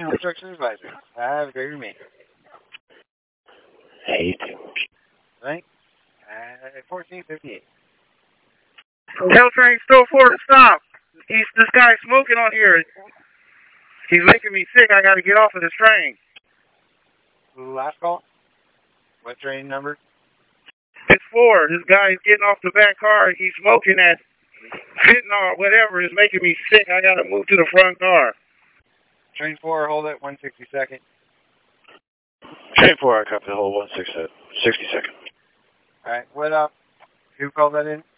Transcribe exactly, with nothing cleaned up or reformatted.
Truck Supervisor. Have a great remainder. Eight. Right? Uh, fourteen fifty-eight. Tell train still four to stop. He's this guy's smoking on here. He's making me sick. I got to get off of this train. Last call? What train number? It's four. This guy's getting off the back car. He's smoking that fentanyl or whatever. It's making me sick. I got to move to the front car. Train four, hold it, one sixty-second. Train four, I copy the whole one sixty second. All right, what up? Who called that in?